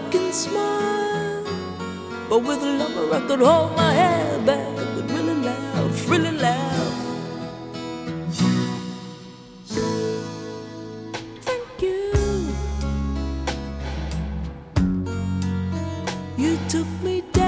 can smile, but with a lover I could hold my head back. I could really laugh, really laugh. Thank you. You took me down.